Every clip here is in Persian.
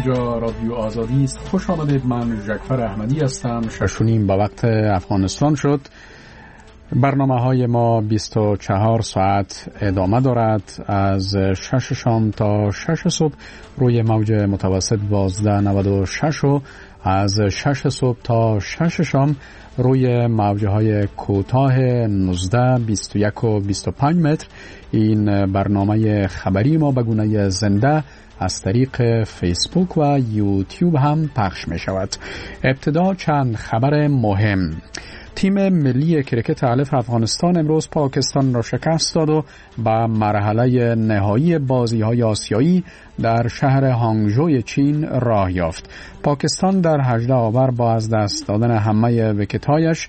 اینجا رادیو آزادی است. خوش آمدید. من جعفر احمدی هستم. 6:30 با وقت افغانستان شد. برنامه های ما 24 ساعت ادامه دارد، از 6 شام تا 6 صبح روی موج متوسط 1296 و از 6 صبح تا 6 شام روی موجه های کوتاه 19 21 و 25 متر. این برنامه خبری ما به گونه زنده از طریق فیسبوک و یوتیوب هم پخش می شود. ابتدا چند خبر مهم. تیم ملی کرکت الف افغانستان امروز پاکستان را شکست داد و به مرحله نهایی بازی‌های آسیایی در شهر هانگژو چین راه یافت. پاکستان در 18 آور با از دست دادن همه ویکت‌هایش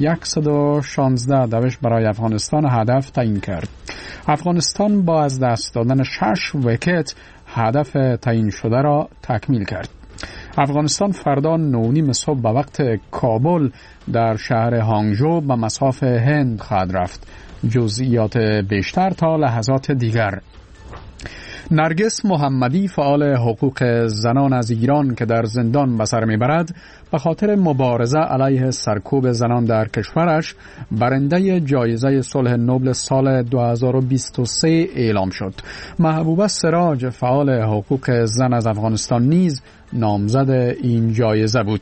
116 دوش برای افغانستان هدف تعیین کرد. افغانستان با از دست دادن 6 ویکت هدف تعیین شده را تکمیل کرد. افغانستان فردا 9:30 صبح به وقت کابل در شهر هانگژو به مصاف هند خواهد رفت. جزئیات بیشتر تا لحظات دیگر. نرگس محمدی، فعال حقوق زنان از ایران که در زندان به سر میبرد، به خاطر مبارزه علیه سرکوب زنان در کشورش برنده جایزه صلح نوبل سال 2023 اعلام شد. محبوبه سراج، فعال حقوق زن از افغانستان، نیز نامزد این جایزه بود.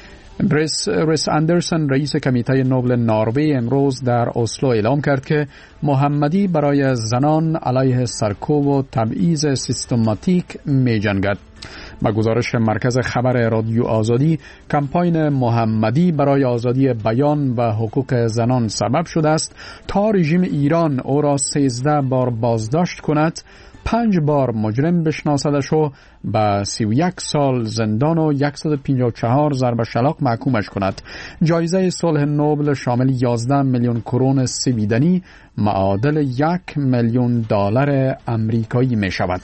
ریس اندرسن، رئیس کمیته نوبل نروژ، امروز در اسلو اعلام کرد که محمدی برای زنان علیه سرکوب و تبعیض سیستماتیک می جنگد. با گزارش مرکز خبر رادیو آزادی، کمپاین محمدی برای آزادی بیان و حقوق زنان سبب شده است تا رژیم ایران او را 13 بار بازداشت کند، 5 بار مجرم بشناسدش و به 31 سال زندان و 154 ضرب شلاق محکومش کند. جایزه صلح نوبل شامل 11 میلیون کرون سویدنی معادل 1 میلیون دلار آمریکایی می شود.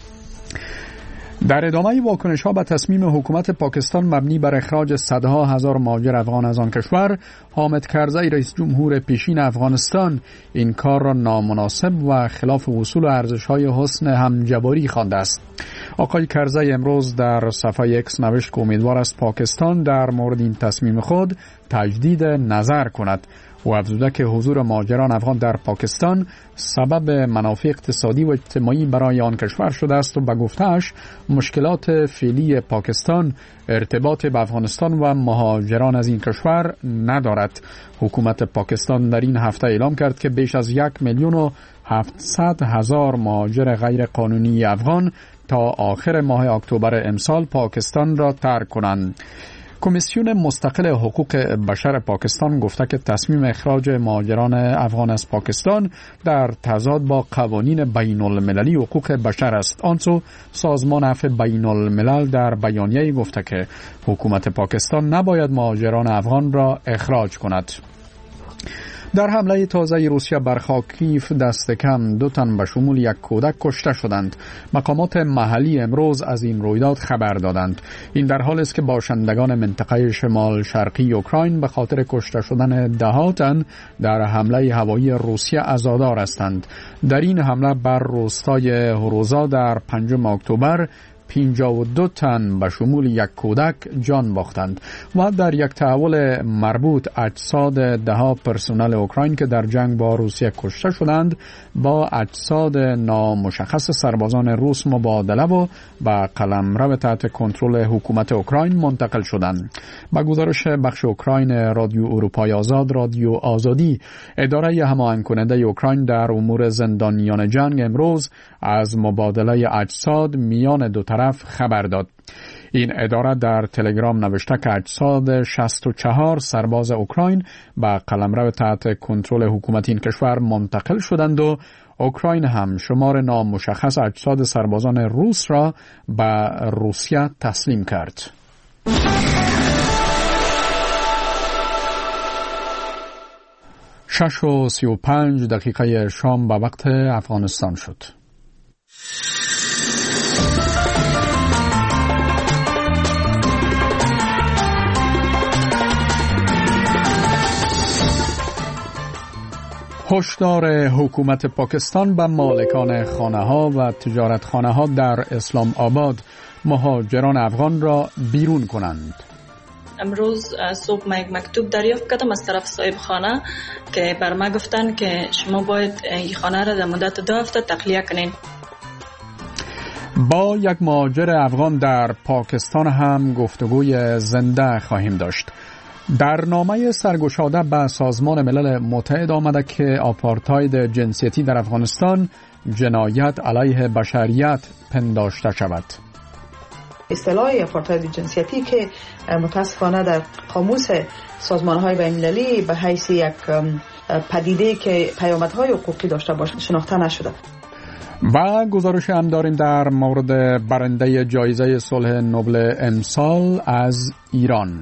در ادامه واکنش ها به تصمیم حکومت پاکستان مبنی بر اخراج صدها هزار مهاجر افغان از آن کشور، حامد کرزی، رئیس جمهور پیشین افغانستان، این کار را نامناسب و خلاف اصول و ارزش های حسن همجواری خوانده است. آقای کرزی امروز در صفحه اکس نوشت که امیدوار است پاکستان در مورد این تصمیم خود تجدید نظر کند و افزوده که حضور مهاجران افغان در پاکستان سبب منافع اقتصادی و اجتماعی برای آن کشور شده است و به گفته‌اش مشکلات فعلی پاکستان ارتباط به افغانستان و مهاجران از این کشور ندارد. حکومت پاکستان در این هفته اعلام کرد که بیش از 1,700,000 مهاجر غیر قانونی افغان تا آخر ماه اکتبر امسال پاکستان را ترک کنند. کمیسیون مستقل حقوق بشر پاکستان گفته که تصمیم اخراج مهاجران افغان از پاکستان در تضاد با قوانین بین المللی حقوق بشر است. آنسو سازمان عفو بین الملل در بیانیه‌ای گفته که حکومت پاکستان نباید مهاجران افغان را اخراج کند. در حمله تازه روسیه بر خاکیف دست کم 2 تن به شمول 1 کودک کشته شدند. مقامات محلی امروز از این رویداد خبر دادند. این در حالی است که باشندگان منطقه شمال شرقی اوکراین به خاطر کشته شدن 10 تن در حمله هوایی روسیه عزادار هستند. در این حمله بر روستای هروزا در 5 اکتبر 52 تن به شمول 1 کودک جان باختند و در یک تحول مربوط اجساد 10 پرسنل اوکراین که در جنگ با روسیه کشته شدند با اجساد نامشخص سربازان روس مبادله و به قلمرو تحت کنترل حکومت اوکراین منتقل شدند. با گزارش بخش اوکراین رادیو اروپای آزاد، رادیو آزادی، اداره هماهنگ کننده اوکراین در امور زندانیان جنگ امروز از مبادله اجساد میان دو طرف خبر داد. این اداره در تلگرام نوشته که اجساد 64 سرباز اوکراین به قلمرو تحت کنترل حکومت این کشور منتقل شدند و اوکراین هم شمار نامشخص اجساد سربازان روس را به روسیه تسلیم کرد. 6:35 شام به وقت افغانستان شد. هشدار حکومت پاکستان به مالکان خانه‌ها و تجارتخانه‌ها در اسلام آباد: مهاجران افغان را بیرون کنند. امروز صبح من یک مکتوب دریافت کردم از طرف صاحب خانه که بر ما گفتن که شما باید این خانه را در مدت 2 هفته تخلیه کنین. با یک مهاجر افغان در پاکستان هم گفتگوی زنده خواهیم داشت. در نامه سرگشاده به سازمان ملل متحد آمده که آپارتاید جنسیتی در افغانستان جنایت علیه بشریت پنداشته شود. اصطلاح آپارتاید جنسیتی که متاسفانه در قاموس سازمان‌های بین‌المللی به حیث یک پدیده که پیامدهای حقوقی داشته باشد شناخته نشده. و گزارش هم داریم در مورد برنده جایزه صلح نوبل امسال از ایران.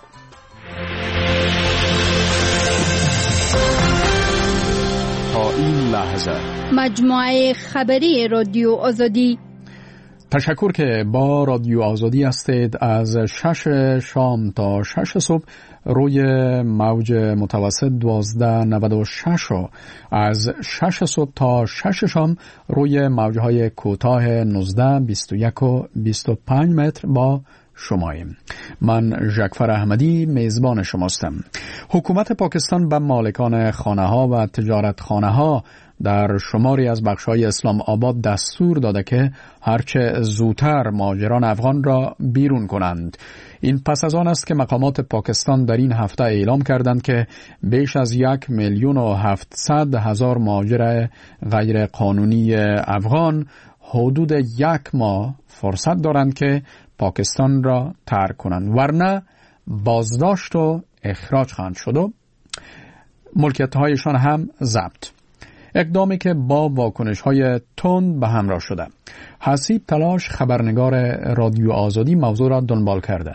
تا این لحظه مجموعه خبری رادیو آزادی. تشکر که با رادیو آزادی هستید. از 6 شام تا 6 صبح روی موج متوسط 1296 و از 6 صبح تا 6 شام روی موجهای کوتاه 19 21 و 25 متر با شماییم. من ژکفر احمدی میزبان شماستم. حکومت پاکستان به مالکان خانه‌ها و تجارتخانه‌ها در شماری از بخش‌های اسلام آباد دستور داده که هرچه زودتر مهاجران افغان را بیرون کنند. این پس از آن است که مقامات پاکستان در این هفته اعلام کردند که بیش از 1,700,000 مهاجر غیر قانونی افغان حدود 1 ماه فرصت دارند که پاکستان را ترک کنند، ورنه بازداشت و اخراج خواهند شد و ملکیت‌هایشان هم ضبط. اقدامی که با واکنش‌های تند به همراه شده. حسیب تلاش، خبرنگار رادیو آزادی، موضوع را دنبال کرده.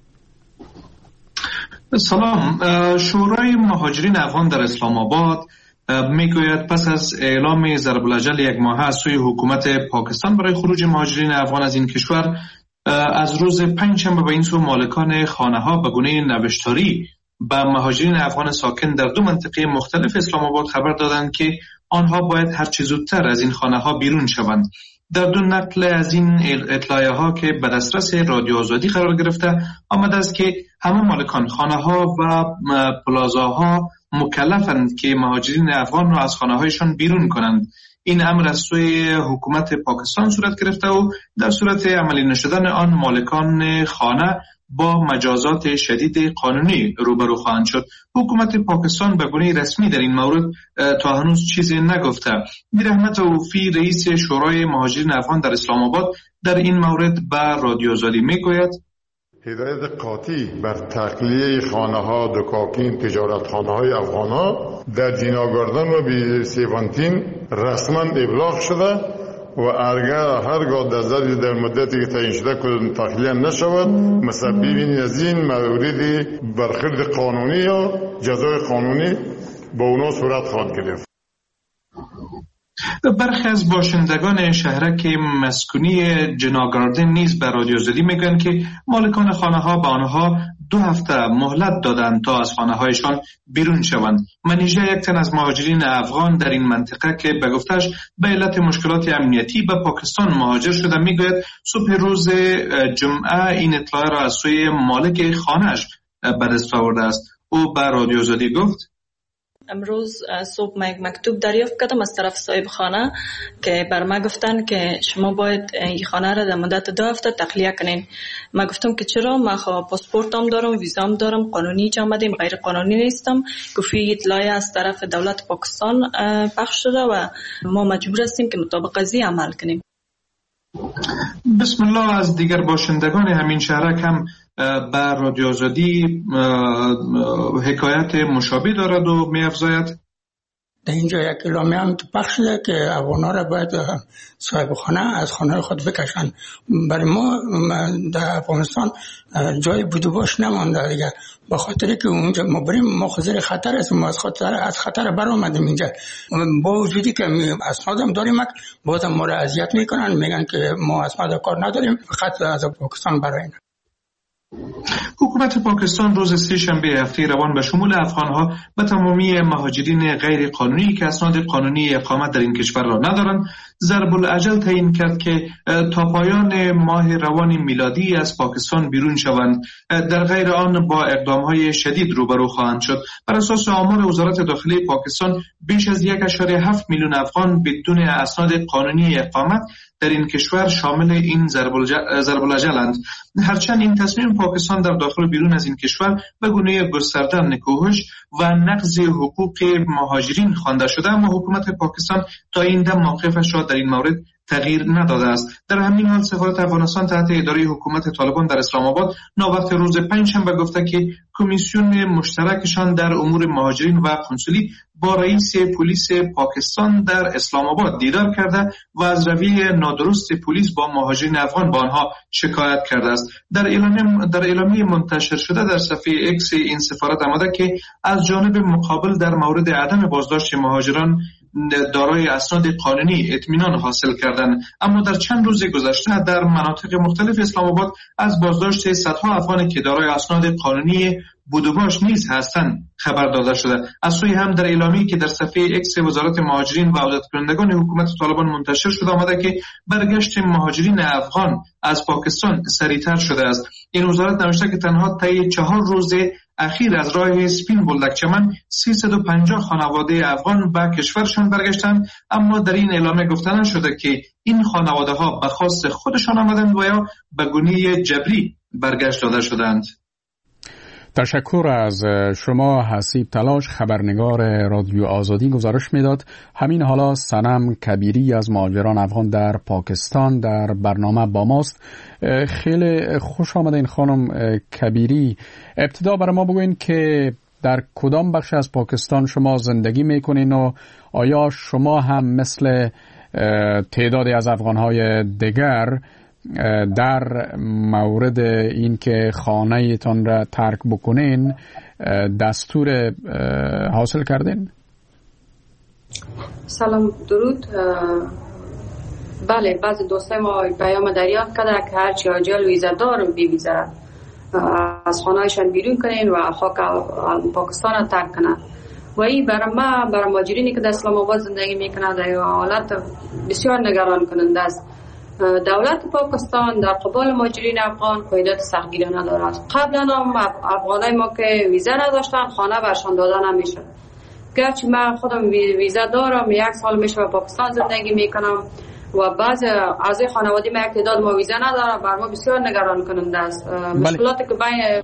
سلام. شورای مهاجرین افغان در اسلام آباد میگوید پس از اعلام ضرب الاجل 1 ماهه از سوی حکومت پاکستان برای خروج مهاجرین افغان از این کشور، از روز پنجشنبه به این سو مالکان خانه‌ها به گونه نوشتاری به مهاجرین افغان ساکن در 2 منطقه مختلف اسلام آباد خبر دادند که آنها باید هر چه زودتر از این خانه‌ها بیرون شوند. در 2 نقل از این اطلاعیه‌ها که به دسترس رادیو آزادی قرار گرفته آمده است که همه مالکان خانه‌ها و پلازاها مکلفند که مهاجرین افغان را از خانه‌هایشان بیرون کنند. این امر از سوی حکومت پاکستان صورت گرفته و در صورت عملی نشدن آن مالکان خانه با مجازات شدید قانونی روبرو خواهند شد. حکومت پاکستان به گونه رسمی در این مورد تا هنوز چیزی نگفته. میر احمد اوفی رئیس شورای مهاجرین افغان در اسلام آباد در این مورد به رادیو آزادی میگوید: هدایت قاطی بر تخلیه خانه‌ها، دکاکین، تجارتخانه‌های افغان‌ها در جناگاردن و بی‌سیوانتین رسما ابلاغ شده و اگر هرگاه در مدتی که تعیین شده که تخلیه نشود، مسببین از این موارد برخورد قانونی یا جزای قانونی با اونا صورت خواهد گرفت. برخی از باشندگان شهرک مسکونی جناگاردن نیز به رادیو آزادی میگن که مالکان خانه‌ها به آنها 2 هفته مهلت دادند تا از خانه‌هایشان بیرون شوند. منیژه، یک تن از مهاجرین افغان در این منطقه که به گفتش به علت مشکلات امنیتی به پاکستان مهاجر شده، میگوید صبح روز جمعه این اطلاع را از سوی مالک خانه‌اش به دست آورده است. او به رادیو آزادی گفت: امروز صبح من یک مکتوب دریافت کردم از طرف صاحب خانه که بر ما گفتن که شما باید این خانه را در مدت 2 هفته تخلیه کنین. ما گفتم که چرا؟ من پاسپورتم دارم، ویزام دارم، قانونی آمدیم، غیر قانونی نیستم. گفتی اطلاعی از طرف دولت پاکستان پخش شده و ما مجبور هستیم که مطابق از این عمل کنیم. بسم الله. از دیگر باشندگان همین شهرک هم بر رادیو آزادی حکایت مشابه دارد و می افزاید: در اینجا یک اعلامیه هم پخش شده که افغان‌ها را باید صاحب خانه از خانه خود بکشن. برای ما در افغانستان جای بود و باش نمانده دیگه، با خاطری که اونجا ما بریم ما خطر خطر است، ما از خطر برآمدیم اینجا. با وجودی که اسنادم داریم بازم ما را اذیت میکنن، میگن که ما اسناد کار نداریم، فقط از پاکستان برای حکومت پاکستان روز سه‌شنبه هفته روان به شمول افغانها و تمامی مهاجرین غیر قانونی که اسناد قانونی اقامت در این کشور را ندارند ضرب الاجل تعیین کرد که تا پایان ماه روان میلادی از پاکستان بیرون شوند، در غیر آن با اقدام‌های شدید روبرو خواهند شد. بر اساس آمار وزارت داخلی پاکستان بیش از 1.7 میلیون افغان بدون اسناد قانونی اقامت در این کشور شامل این ضرب الاجل‌اند. هرچند این تصمیم پاکستان در داخل و بیرون از این کشور به گونه گسترده نکوهش و نقض حقوق مهاجرین خوانده شده، اما حکومت پاکستان تا این دم موقفش را در این مورد تغییر نداده است. در همین حال سفارت افغانستان تحت اداره حکومت طالبان در اسلام آباد نوبت روز پنجشنبه گفته که کمیسیون مشترکشان در امور مهاجرین و کنسولی با رئیس پلیس پاکستان در اسلام آباد دیدار کرده و از رویه نادرست پلیس با مهاجرین افغان با آنها شکایت کرده است. در اعلامیه منتشر شده در صفحه اکس این سفارت آمده که از جانب مقابل در مورد عدم بازداشت مهاجران دارای اسناد قانونی اطمینان حاصل کردند، اما در چند روز گذشته در مناطق مختلف اسلام آباد از بازداشت صدها افغانی که دارای اسناد قانونی بود و باش نیز هستند خبر داده شده. از سوی هم در اعلامیه‌ای که در صفحه اکس وزارت مهاجرین و عودت کنندگان حکومت طالبان منتشر شده آمده که برگشت مهاجرین افغان از پاکستان سریعتر شده است. این وزارت نوشته که تنها طی 4 روز اخیر از راه سپین بولدک چمن 350 خانواده افغان به کشورشان برگشتند، اما در این اعلامیه گفته نشده که این خانواده ها به خواست خودشان آمدند و یا به گونه جبری برگشت داده شدند. تشکر از شما حسیب تلاش، خبرنگار رادیو آزادی گزارش میداد. همین حالا صنم کبیری از مهاجران افغان در پاکستان در برنامه با ماست. خیلی خوش آمدین خانم کبیری. ابتدا برای ما بگوین که در کدام بخش از پاکستان شما زندگی میکنین و آیا شما هم مثل تعدادی از افغانهای دیگر در مورد این که خانه ایتان را ترک بکنین دستور حاصل کردین؟ سلام، درود. بله، بعضی دوستای ما پیام دریافت کرده که هرچی عاجل ویزا دار بی ویزا از خانهشان بیرون کنین و خاک پاکستان ترک کنن. و این برای مهاجرینی که در اسلام آباد زندگی میکنند در حالت بسیار نگران کننده است. دولت پاکستان در قبال مهاجرین افغان قاعدت سختگیرانه دارد. قبلا هم افغانای ما که ویزا نداشتن خانه برشان داده نمیشد. گرچه من خودم ویزا دارم، 1 سال میشه به پاکستان زندگی میکنم و بعضی اعضای خانواده ما یک تعداد ما ویزا ندارم، بر ما بسیار نگران کننده است. مشکلاتی که بین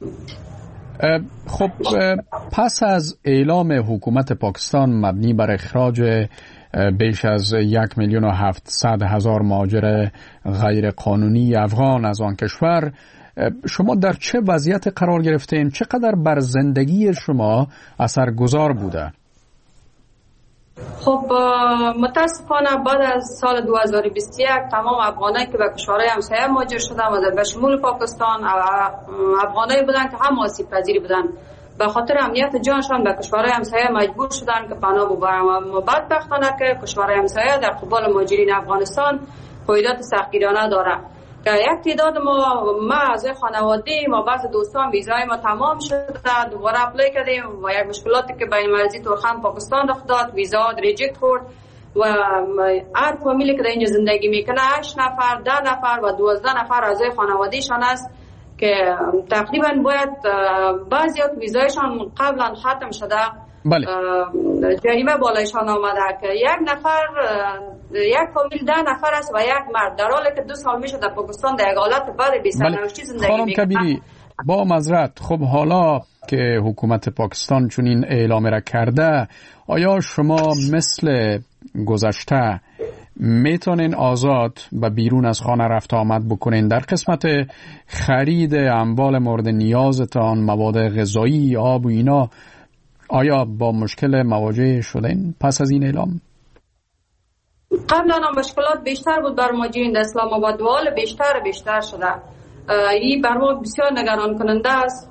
خب پس از اعلام حکومت پاکستان مبنی بر اخراج بیش از 1,700,000 مهاجر غیر قانونی افغان از آن کشور، شما در چه وضعیت قرار گرفتین؟ چقدر بر زندگی شما اثرگذار بوده؟ خب متاسفانه بعد از سال 2021 تمام افغانایی که به کشورهای همسایه مهاجر شدن و به شمول پاکستان افغانایی بودن که هم آسیب پذیر بودن، به خاطر امنیت جانشان به کشورهای همسایه مجبور شدن که پناه ببرن و بدبختانه که کشورهای همسایه در قبال مهاجرین افغانستان قاعدت سختگیرانه داره که یک تعداد ما از خانواده ما بعض دوستان ویزای ما تمام شده دوباره اپلای کردیم و یک مشکلاتی که بین مرزی تورخم پاکستان رخ داد، ویزا ریجکت خورد و هر فامیلی که در اینجا زندگی میکنه 8 نفر 10 نفر و 12 نفر از خانوادهشان است که تقریبا باید بعضی ها ویزایشان قبلا ختم شده. بله. جریمه بالایشان آمده که یک نفر یک فامیل 10 نفر است و یک مرد، در حالی که 2 سال میشه در پاکستان در یک حالت بعد بی سرنوشتی زندگی میکنه. خانم کبیری، با معذرت، خب حالا که حکومت پاکستان چنین اعلام را کرده، آیا شما مثل گذشته میتونین آزاد و بیرون از خانه رفت آمد بکنین؟ در قسمت خرید اموال مورد نیازتان، مواد غذایی، آب و اینا، آیا با مشکل مواجه شدین پس از این اعلام؟ قبلا هم مشکلات بیشتر بود بر مهاجرین در اسلام آباد و حال بیشتر شده. این بر ما بسیار نگران کننده است.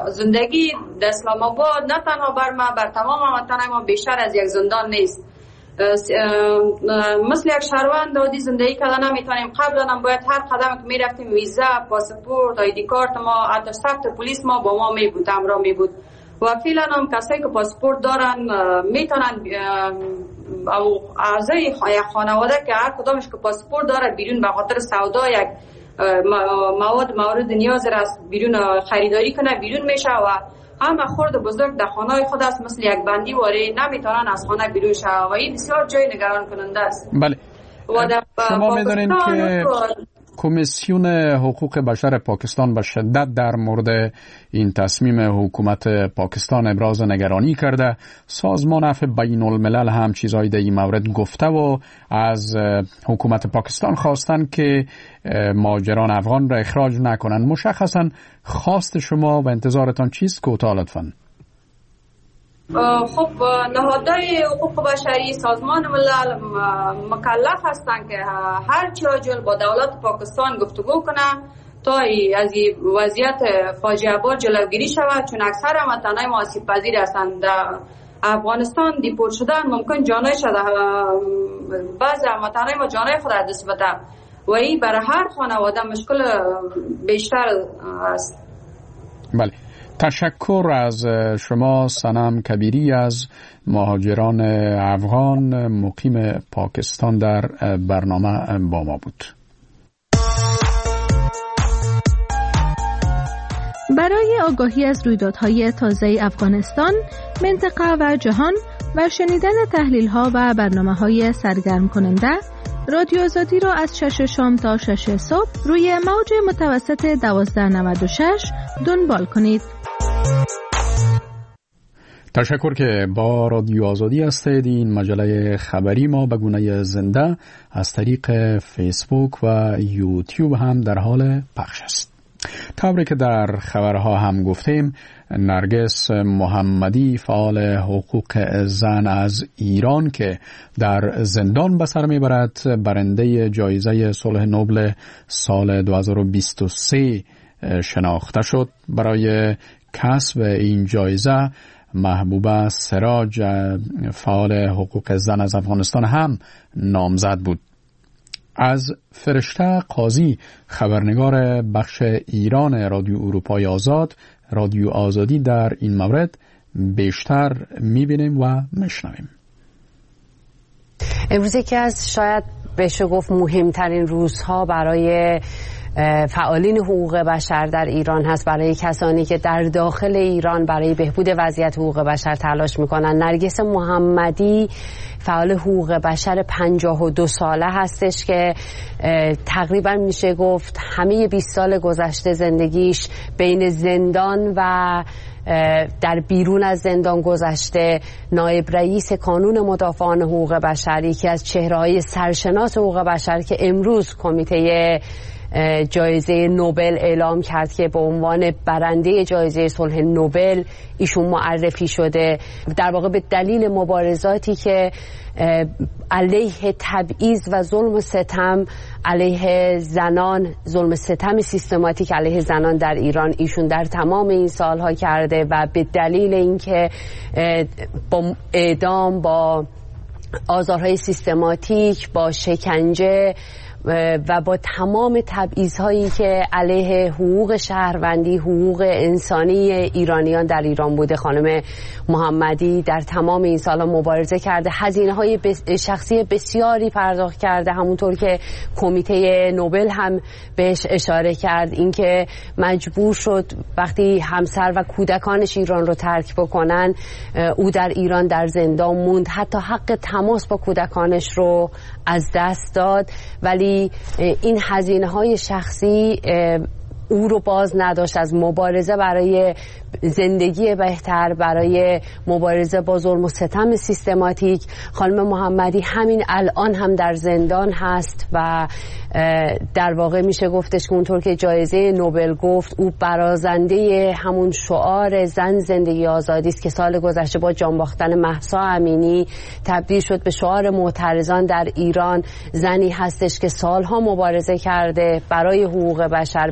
زندگی در اسلام آباد نه تنها بر ما، بر تمام هموطنان ما بیشتر از یک زندان نیست. مثل یک شهروند عادی زندگی کردن نمیتونیم. قبلا هم باید هر قدم که میرفتیم ویزا، پاسپورت، آیدی کارت ما، حتی ثبت پلیس ما با ما میبود، همراه میبود. و فعلا هم کسایی که پاسپورت دارن میتونن او اعضای خانواده که هر کدامش که پاسپورت داره بیرون به خاطر سودا یک مورد نیاز است بیرون خریداری کنه، بیرون میشه و همه خرد بزرگ در خانه خود است مثل یک بندی واره نمیتونن از خانه بیرون شه و این بسیار جای نگران کننده است. بله. شما میدونین که کمیسیون حقوق بشر پاکستان به شدت در مورد این تصمیم حکومت پاکستان ابراز نگرانی کرده. سازمان عفو بین الملل هم چیزایی در این مورد گفته و از حکومت پاکستان خواستن که مهاجران افغان را اخراج نکنن. مشخصا خواست شما و انتظارتان چیست؟ کوتاه لطفاً. خب نهادهای حقوق بشری سازمان ملل مکلف هستند که هر چه عاجل با دولت پاکستان گفتگو کنه تا از این وضعیت فاجعه بار جلوگیری شود، چون اکثر وطنهای ما آسیب پذیر هستند. در افغانستان دیپورت شدن ممکن جانای شده، بعضی وطنهای ما جانای خود از دست بده و این برای هر خانواده مشکل بیشتر است. بله، تشکر از شما صنم کبیری از مهاجران افغان مقیم پاکستان در برنامه با ما بود. برای آگاهی از رویدادهای تازه افغانستان، منطقه و جهان و شنیدن تحلیل‌ها و برنامه‌های سرگرم کننده، رادیو آزادی را از 6 شام تا 6 صبح روی موج متوسط 1296 دنبال کنید. تشکر که با رادیو آزادی هستید. این مجله خبری ما به گونه زنده از طریق فیسبوک و یوتیوب هم در حال پخش است. طوری که در خبرها هم گفتیم، نرگس محمدی فعال حقوق زن از ایران که در زندان به سر میبرد برنده جایزه صلح نوبل سال 2023 شناخته شد. برای کسب این جایزه محبوبه سراج فعال حقوق زن از افغانستان هم نامزد بود. از فرشته قاضی خبرنگار بخش ایران رادیو اروپای آزاد، رادیو آزادی در این مورد بیشتر میبینیم و میشنویم. امروز یکی از شاید بشه گفت مهمترین روزها برای فعالین حقوق بشر در ایران هست، برای کسانی که در داخل ایران برای بهبود وضعیت حقوق بشر تلاش میکنن. نرگس محمدی فعال حقوق بشر 52 ساله هستش که تقریبا میشه گفت همه 20 سال گذشته زندگیش بین زندان و در بیرون از زندان گذشته. نایب رئیس کانون مدافعان حقوق بشر، یکی از چهره‌های سرشناس حقوق بشر که امروز کمیته جایزه نوبل اعلام کرد که به عنوان برنده جایزه صلح نوبل ایشون معرفی شده. در واقع به دلیل مبارزاتی که علیه تبعیض و ظلم و ستم علیه زنان، ظلم ستم سیستماتیک علیه زنان در ایران ایشون در تمام این سالها کرده و به دلیل اینکه با اعدام، با آزارهای سیستماتیک، با شکنجه و با تمام تبعیض‌هایی که علیه حقوق شهروندی، حقوق انسانی ایرانیان در ایران بوده، خانم محمدی در تمام این سال‌ها مبارزه کرده. هزینه‌های شخصی بسیاری پرداخت کرده، همونطور که کمیته نوبل هم بهش اشاره کرد، اینکه مجبور شد وقتی همسر و کودکانش ایران رو ترک بکنن، او در ایران در زندان موند، حتی حق تماس با کودکانش رو از دست داد. ولی این هزینه‌های شخصی او رو باز نداشت از مبارزه برای زندگی بهتر، برای مبارزه با ظلم و ستم سیستماتیک. خانم محمدی همین الان هم در زندان هست و در واقع میشه گفتش که اونطور که جایزه نوبل گفت، او برازنده همون شعار زن زندگی آزادی است که سال گذشته با جان باختن مهسا امینی تبدیل شد به شعار معترضان در ایران. زنی هستش که سالها مبارزه کرده برای حقوق بشر، بهبود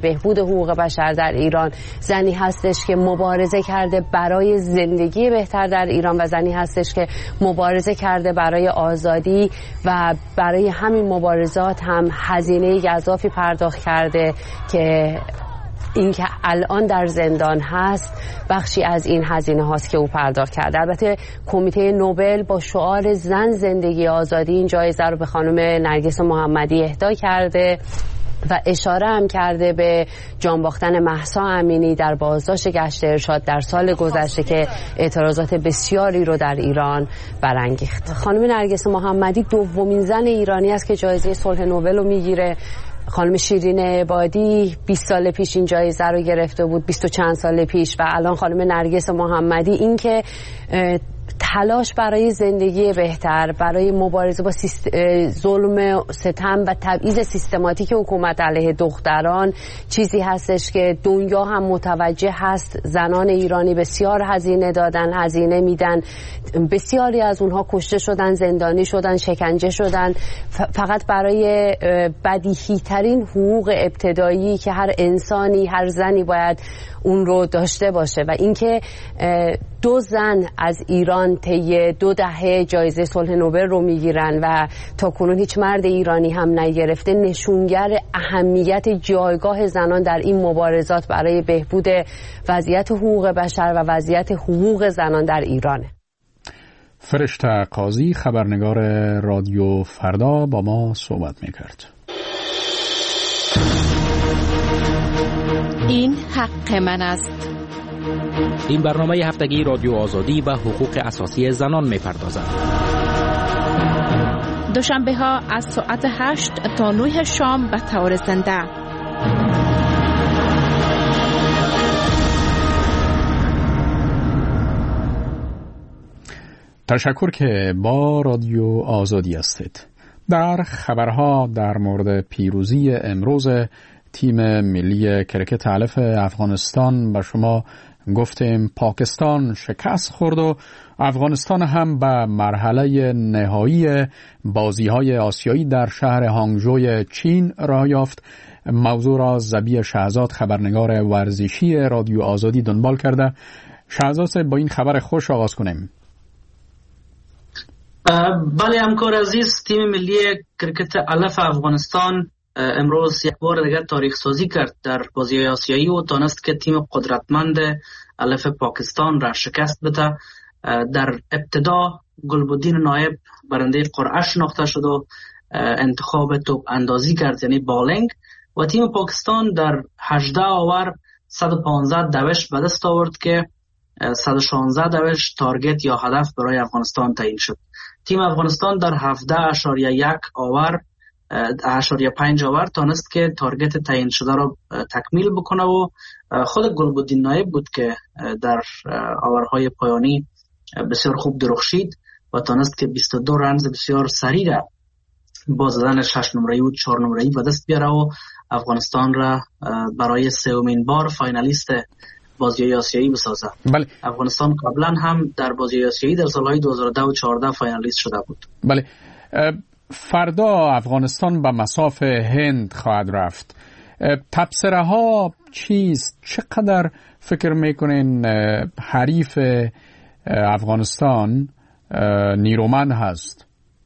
حقوق بشر در ایران، زنی هستش که مبارزه کرده برای زندگی بهتر در ایران و زنی هستش که مبارزه کرده برای آزادی و برای همین مبارزات هم هزینه گزافی پرداخت کرده که این که الان در زندان هست بخشی از این هزینه هاست که او پرداخت کرده. البته کمیته نوبل با شعار زن زندگی آزادی این جایزه رو به خانم نرگس محمدی اهدا کرده و اشاره هم کرده به جان باختن مهسا امینی در بازداشت گشت ارشاد در سال گذشته که اعتراضات بسیاری رو در ایران برانگیخت. خانم نرگس محمدی دومین زن ایرانی است که جایزه صلح نوبل رو میگیره. خانم شیرین عبادی 20 سال پیش این جایزه رو گرفته بود، 20 و چند سال پیش، و الان خانم نرگس محمدی این که تلاش برای زندگی بهتر، برای مبارزه با ظلم ستم و تبعیض سیستماتیک حکومت علیه دختران چیزی هستش که دنیا هم متوجه هست. زنان ایرانی بسیار هزینه دادن، هزینه میدن، بسیاری از اونها کشته شدن، زندانی شدن، شکنجه شدن، فقط برای بدیهی ترین حقوق ابتدایی که هر انسانی، هر زنی باید اون رو داشته باشه. و اینکه 2 زن از ایران طی 2 دهه جایزه صلح نوبل رو میگیرن و تا کنون هیچ مرد ایرانی هم نگرفته، نشونگر اهمیت جایگاه زنان در این مبارزات برای بهبود وضعیت حقوق بشر و وضعیت حقوق زنان در ایرانه. فرشته قاضی، خبرنگار رادیو فردا، با ما صحبت میکرد. این حق من است. این برنامه هفتگی رادیو آزادی و حقوق اساسی زنان می‌پردازد. دوشنبه ها از ساعت 8 تا 9 شام به طور زنده. تشکر که با رادیو آزادی هستید. در خبرها در مورد پیروزی امروز تیم ملی کرکت علف افغانستان به شما گفتیم پاکستان شکست خورد و افغانستان هم به مرحله نهایی بازی‌های آسیایی در شهر هانگجوی چین راه یافت. موضوع را زبی شهزاد، خبرنگار ورزشی رادیو آزادی، دنبال کرده. شهزاد، با این خبر خوش آغاز کنیم. بله همکار عزیز، تیم ملی کرکت علف افغانستان امروز یک بار دیگر تاریخ سازی کرد در بازی آسیایی و تانست که تیم قدرتمند علف پاکستان را شکست بده. در ابتدا گلبدین نایب برنده قرعه شناخته شد و انتخاب توپ اندازی کرد، یعنی بالینگ، و تیم پاکستان در 18 آور 115 دوش به دست آورد که 116 دوش تارگت یا هدف برای افغانستان تعیین شد. تیم افغانستان در 17.1 آور 8.5 آور تانست که تارگت تعیین شده را تکمیل بکنه و خود گلبدین نایب بود که در آورهای پایانی بسیار خوب درخشید و تانست که 22 رمز بسیار سریع را با زدن 6 نمره‌ای و 4 نمره‌ای به دست بیاره و افغانستان را برای سومین بار فاینالیست بازی آسیایی بسازه. بله. افغانستان قبلا هم در بازی آسیایی در سالهای 2010 و 14 فاینالیست شده بود. بله. فردا افغانستان به مصاف هند خواهد رفت. تبصره ها چیست؟ چقدر فکر میکنین حریف افغانستان نیرومند هست؟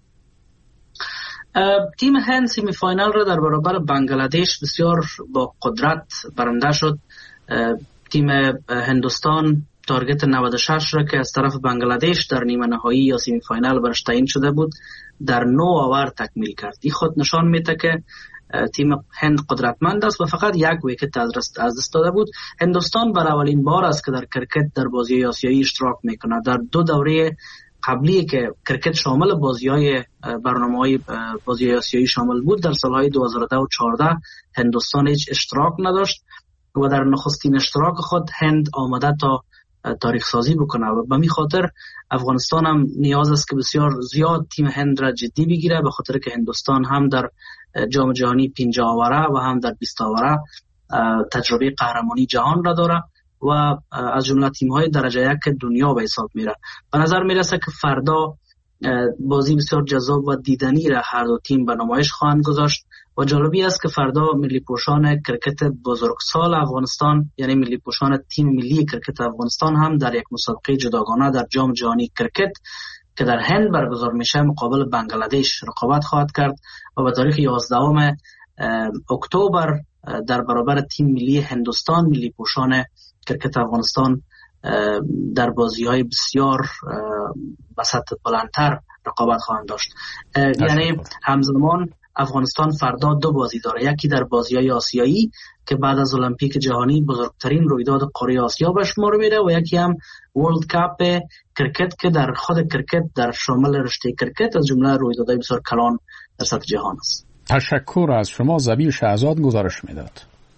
تیم هند سیمی فاینال را در برابر بنگلادش بسیار با قدرت برنده شد. تیم هندوستان تارگت 96 را که از طرف بنگلادش در نیمه نهایی یا سیمی فاینال برش تعیین شده بود در 9 آور تکمیل کرد. این خود نشان میده که تیم هند قدرتمند است و فقط یک ویکت از دست داده بود. هندوستان بر اولین بار است که در کرکت در بازی آسیایی اشتراک میکنه. در 2 دوره قبلی که کرکت شامل بازی‌های برنامه‌های بازی آسیایی شامل بود، در سالهای 2010 و 14 هندوستان هیچ اشتراک نداشت و در نخستین اشتراک خود هند آمده تا تاریخ سازی بکنه و به می خاطر افغانستان هم نیاز است که بسیار زیاد تیم هند را جدی بگیره، به خاطر که هندوستان هم در جام جهانی 50 آوره و هم در 20 آوره تجربه قهرمانی جهان را داره و از جمله تیم‌های درجه 1 دنیا به حساب میره. به نظر میرسه که فردا بازی بسیار جذاب و دیدنی را هر دو تیم به نمایش خواهند گذاشت و جالبی است که فردا ملی پوشان کرکت بزرگسال افغانستان یعنی ملی پوشان تیم ملی کرکت افغانستان هم در یک مسابقه جداگانه در جام جهانی کرکت که در هند برگزار میشه مقابل بنگلادش رقابت خواهد کرد و به تاریخ 11 اکتبر در برابر تیم ملی هندوستان ملی پوشان کرکت افغانستان در بازی‌های بسیار به سطح بلندتر رقابت خواهند داشت. یعنی همزمان افغانستان فردا 2 بازی داره، یکی در بازی‌های آسیایی که بعد از المپیک جهانی بزرگترین رویداد قاره آسیا به شمار میره و یکی هم ورلد کاپ کرکت که در خود کرکت در شامل رشته کرکت از جمله رویدادهای بسیار کلان در سطح جهان است. تشکر از شما. زبیر شهزاد گزارش میداد.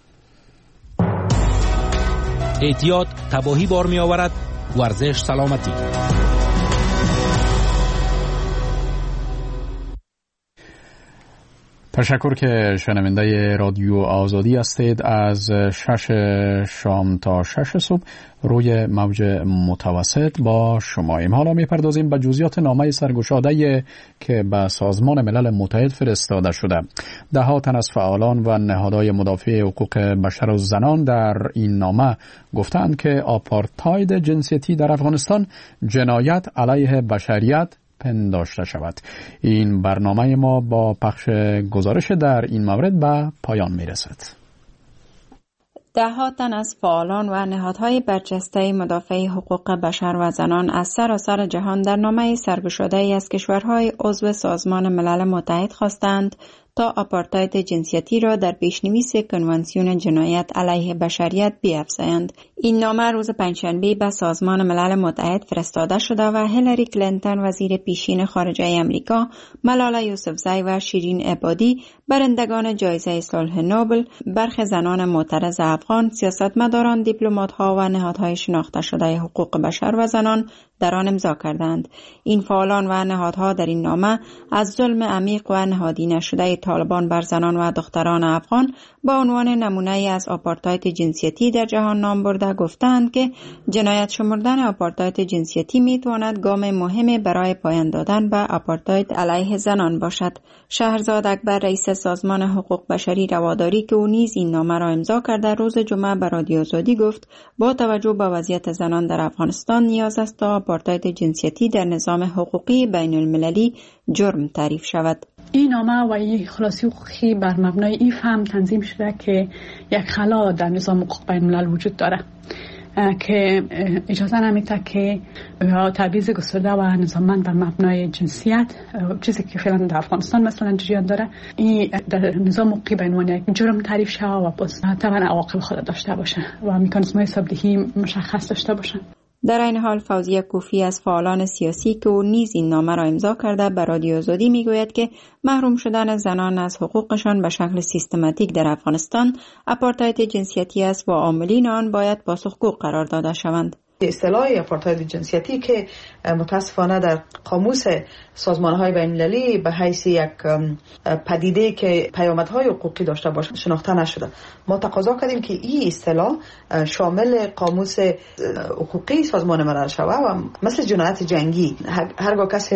اعتیاد تباهی بار می آورد، ورزش سلامتی. تشکر که شنونده رادیو آزادی هستید. از 6 شام تا 6 صبح روی موج متوسط با شماییم. حالا میپردازیم به جزئیات نامه سرگشاده‌ای که به سازمان ملل متحد فرستاده شده. ده‌ها تن از فعالان و نهادهای مدافع حقوق بشر و زنان در این نامه گفتند که آپارتاید جنسیتی در افغانستان جنایت علیه بشریت پنداشته شود. این برنامه ما با پخش گزارش در این مورد به پایان میرسد. ده‌ها تن از فعالان و نهادهای برجسته مدافع حقوق بشر و زنان از سراسر جهان در نامه سرگشاده‌ای از کشورهای عضو سازمان ملل متحد خواستند تا آپارتاید جنسیتی را در پیشنویس کنوانسیون جنایت علیه بشریت بیفزایند. این نامه روز پنجشنبه به سازمان ملل متحد فرستاده شده و هیلاری کلینتون وزیر پیشین خارجه آمریکا، ملاله یوسفزئی و شیرین عبادی برندگان جایزه صلح نوبل، برخی زنان معترض افغان، سیاستمداران، دیپلمات‌ها و نهادهای شناخته شده حقوق بشر و زنان در آن امضا کردند. این فعالان و نهادها در این نامه از ظلم عمیق و نهادی نشده طالبان بر زنان و دختران افغان با عنوان نمونه از آپارتاید جنسیتی در جهان نام برده گفتند که جنایت شمردن آپارتاید جنسیتی میتواند گام مهمی برای پایان دادن به آپارتاید علیه زنان باشد. شهرزاد اکبر رئیس سازمان حقوق بشری رواداری که او نیز این نامه را امضا کرده روز جمعه به رادیو آزادی گفت با توجه به وضعیت زنان در افغانستان نیاز است تا آپارتاید جنسیتی در نظام حقوقی بین المللی جرم تعریف شود. این نامه و این خلاصی حقوقی بر مبنای این فهم تنظیم شده که یک خلا در نظام حقوق بین الملل وجود داره که اجازه نمیده که تبعیض گسترده و نظاممند بر مبنای جنسیت، چیزی که فعلا در افغانستان مثلا جریان داره، این در نظام حقوقی به عنوان یک جرم تعریف شده و باز طبعا عواقب خود داشته باشه و مکانیزم‌های حسابدهی مشخص داشته باشه. در این حال فوزیه کوفی از فعالان سیاسی که او نیز این نامه را امضا کرده به رادیو آزادی میگوید که محروم شدن زنان از حقوقشان به شکل سیستماتیک در افغانستان آپارتاید جنسیتی است و عاملین آن باید پاسخگو قرار داده شوند. اصطلاح آپارتاید جنسیتی که متاسفانه در قاموس سازمان‌های بین‌المللی به حیث یک پدیده که پیامدهای حقوقی داشته باشد شناخته نشده. ما تقاضا کردیم که این اصطلاح شامل قاموس حقوقی سازمان ملل شود و مثل جنایت جنگی هرگاه کسی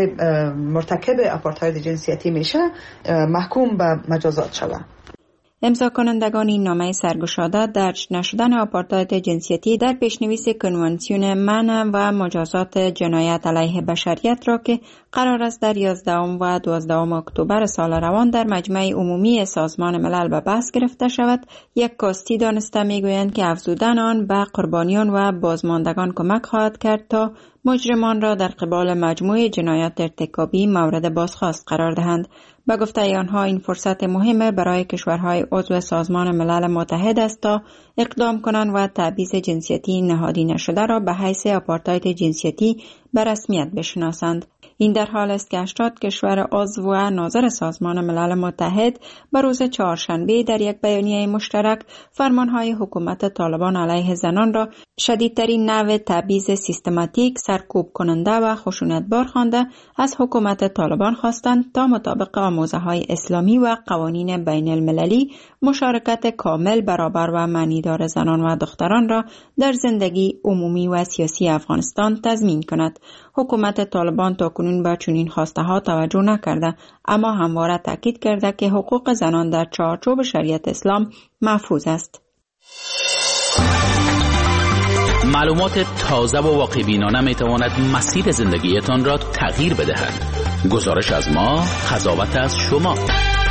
مرتکب آپارتاید جنسیتی میشه محکوم به مجازات شود. امضا کنندگان این نامه سرگشاده درج نشدن آپارتاید جنسیتی در پیشنویس کنوانسیون منع و مجازات جنایت علیه بشریت را که قرار است در 11 و 12 اکتبر سال روان در مجمع عمومی سازمان ملل به بحث گرفته شود، یک کاستی دانسته میگویند که افزودن آن به قربانیان و بازماندگان کمک خواهد کرد تا مجرمان را در قبال مجموعه جنایات ارتکابی مورد بازخواست قرار دهند. به گفته آنها این فرصت مهم برای کشورهای عضو سازمان ملل متحد است تا اقدام کنند و تبعیض جنسیتی نهادی نشده را به حیث آپارتاید جنسیتی به رسمیت بشناسند. این در حال است که 80 کشور عضو و ناظر سازمان ملل متحد به روز چهارشنبه در یک بیانیه مشترک فرمانهای حکومت طالبان علیه زنان را شدیدترین نوع تبعیض سیستماتیک، سرکوب کننده و خشونتبار خوانده از حکومت طالبان خواستند تا مطابق آموزه‌های اسلامی و قوانین بین المللی مشارکت کامل، برابر و معنیدار زنان و دختران را در زندگی عمومی و سیاسی افغانستان تضمین کند. حکومت طالبان تاکنون به چنین خواسته ها توجه نکرده، اما همواره تاکید کرده که حقوق زنان در چارچوب شریعت اسلام محفوظ است. معلومات تازه و واقع بینانه می تواند مسیر زندگیتان را تغییر بدهد. گزارش از ما، قضاوت از شما.